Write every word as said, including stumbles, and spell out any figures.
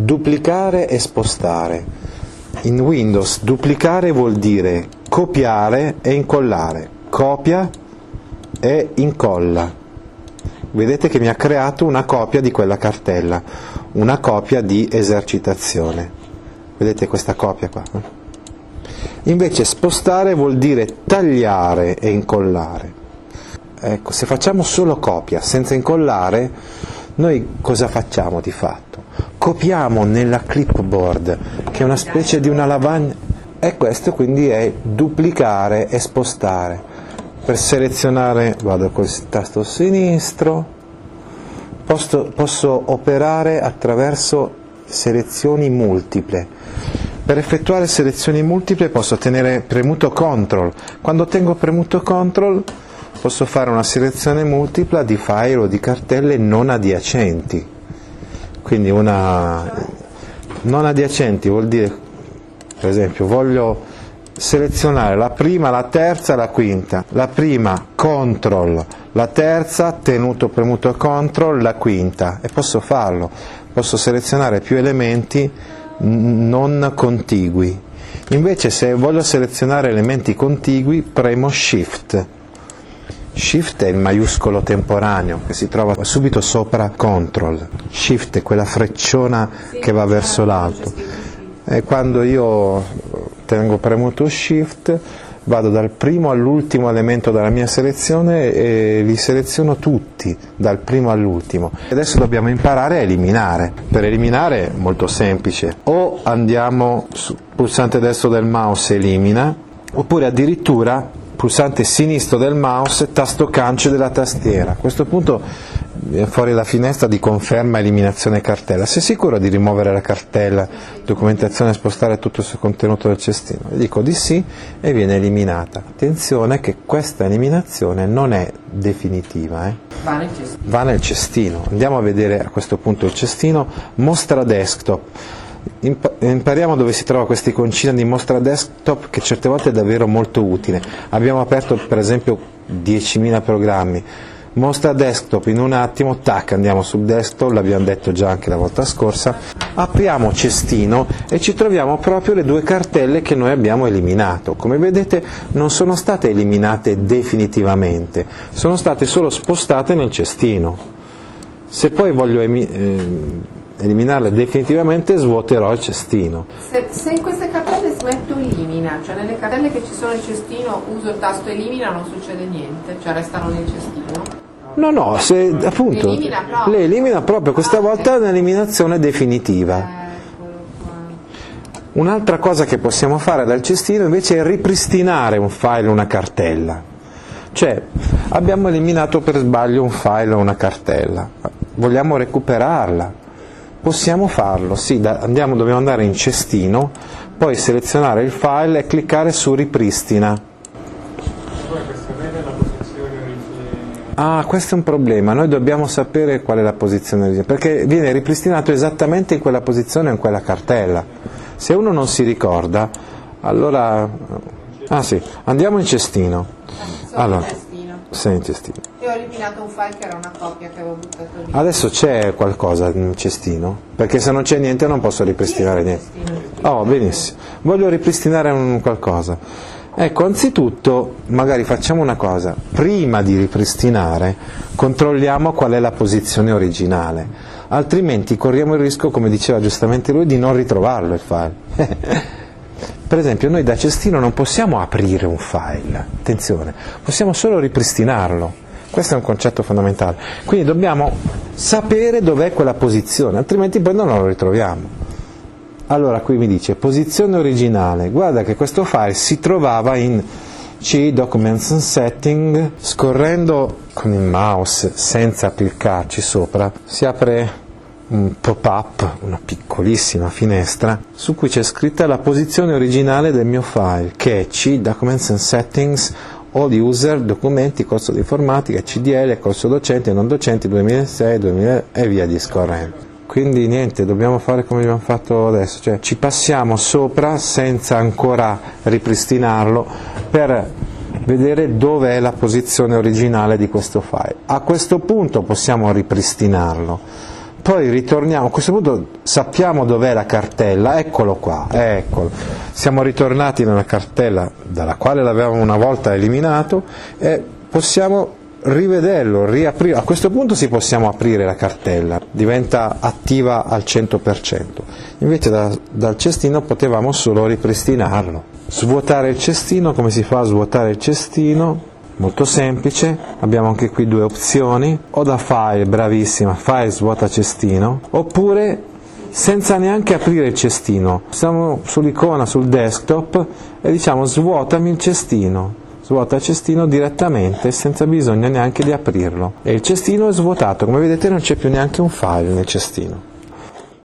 duplicare e spostare. In Windows duplicare vuol dire copiare e incollare, copia e incolla. Vedete che mi ha creato una copia di quella cartella, una copia di esercitazione. Vedete questa copia qua? Invece spostare vuol dire tagliare e incollare. Ecco, se facciamo solo copia senza incollare, noi cosa facciamo di fatto? Copiamo nella clipboard, che è una specie di una lavagna, e questo quindi è duplicare e spostare. Per selezionare vado col tasto sinistro, posso, posso operare attraverso selezioni multiple. Per effettuare selezioni multiple posso tenere premuto control. Quando tengo premuto control posso fare una selezione multipla di file o di cartelle non adiacenti. Quindi una non adiacenti vuol dire, per esempio, voglio selezionare la prima, la terza e la quinta. La prima control, la terza tenuto premuto control, la quinta, e posso farlo. Posso selezionare più elementi non contigui. Invece se voglio selezionare elementi contigui premo Shift. Shift è il maiuscolo temporaneo che si trova subito sopra Control. Shift è quella frecciona che va verso l'alto. E quando io tengo premuto Shift vado dal primo all'ultimo elemento della mia selezione e li seleziono tutti, dal primo all'ultimo. Adesso dobbiamo imparare a eliminare. Per eliminare è molto semplice: o andiamo sul pulsante destro del mouse elimina, oppure addirittura pulsante sinistro del mouse, tasto cancio della tastiera. A questo punto viene fuori la finestra di conferma eliminazione cartella. Sei sicuro di rimuovere la cartella, documentazione e spostare tutto il suo contenuto del cestino? Dico di sì e viene eliminata. Attenzione che questa eliminazione non è definitiva. Eh? Va nel cestino. Va nel cestino. Andiamo a vedere a questo punto il cestino. Mostra desktop. Impariamo dove si trova questa iconcina di mostra desktop, che certe volte è davvero molto utile. Abbiamo aperto per esempio diecimila programmi. Mostra desktop, in un attimo, tac, andiamo sul desktop, l'abbiamo detto già anche la volta scorsa, apriamo cestino e ci troviamo proprio le due cartelle che noi abbiamo eliminato. Come vedete non sono state eliminate definitivamente, sono state solo spostate nel cestino. Se poi voglio emi- eh, eliminarle definitivamente, svuoterò il cestino. Se, se in queste cartelle metto elimina, cioè nelle cartelle che ci sono nel cestino uso il tasto elimina, non succede niente, cioè restano nel cestino? No, no, se appunto le elimina proprio, le elimina proprio questa ah, volta è un'eliminazione definitiva. Un'altra cosa che possiamo fare dal cestino invece è ripristinare un file o una cartella. Cioè abbiamo eliminato per sbaglio un file o una cartella, vogliamo recuperarla. Possiamo farlo, sì, da, andiamo, dobbiamo andare in cestino, poi selezionare il file e cliccare su ripristina. Ah, questo è un problema, noi dobbiamo sapere qual è la posizione originale, perché viene ripristinato esattamente in quella posizione o in quella cartella. Se uno non si ricorda, allora... Ah sì, andiamo in cestino. Allora, sei in cestino. E ho eliminato un file che era una copia che avevo buttato lì. Adesso c'è qualcosa nel cestino? Perché se non c'è niente non posso ripristinare niente. Oh, benissimo. Voglio ripristinare un qualcosa. Ecco, anzitutto magari facciamo una cosa. Prima di ripristinare controlliamo qual è la posizione originale. Altrimenti corriamo il rischio, come diceva giustamente lui, di non ritrovarlo il file. Per esempio noi da cestino non possiamo aprire un file, attenzione, possiamo solo ripristinarlo. Questo è un concetto fondamentale. Quindi dobbiamo sapere dov'è quella posizione, altrimenti poi non lo ritroviamo. Allora qui mi dice posizione originale, guarda che questo file si trovava in C, Documents and Setting, scorrendo con il mouse senza cliccarci sopra, si apre un pop-up, una piccolissima finestra, su cui c'è scritta la posizione originale del mio file, che è C, Documents and Settings, All User, Documenti, Corso di Informatica, C D L, Corso Docenti e Non Docenti duemilasei, duemila e via discorrendo. Quindi niente, dobbiamo fare come abbiamo fatto adesso, cioè ci passiamo sopra senza ancora ripristinarlo per vedere dove è la posizione originale di questo file. A questo punto possiamo ripristinarlo. poi ritorniamo, a questo punto sappiamo dov'è la cartella, eccolo qua, eccolo. Siamo ritornati nella cartella dalla quale l'avevamo una volta eliminato e possiamo rivederlo, riaprire. A questo punto sì, possiamo aprire la cartella, diventa attiva al cento per cento. Invece da, dal cestino potevamo solo ripristinarlo. Svuotare il cestino, come si fa a svuotare il cestino? Molto semplice, abbiamo anche qui due opzioni, o da file, bravissima, file svuota cestino, oppure senza neanche aprire il cestino. Siamo sull'icona sul desktop e diciamo svuotami il cestino. Svuota il cestino direttamente senza bisogno neanche di aprirlo e il cestino è svuotato, come vedete non c'è più neanche un file nel cestino.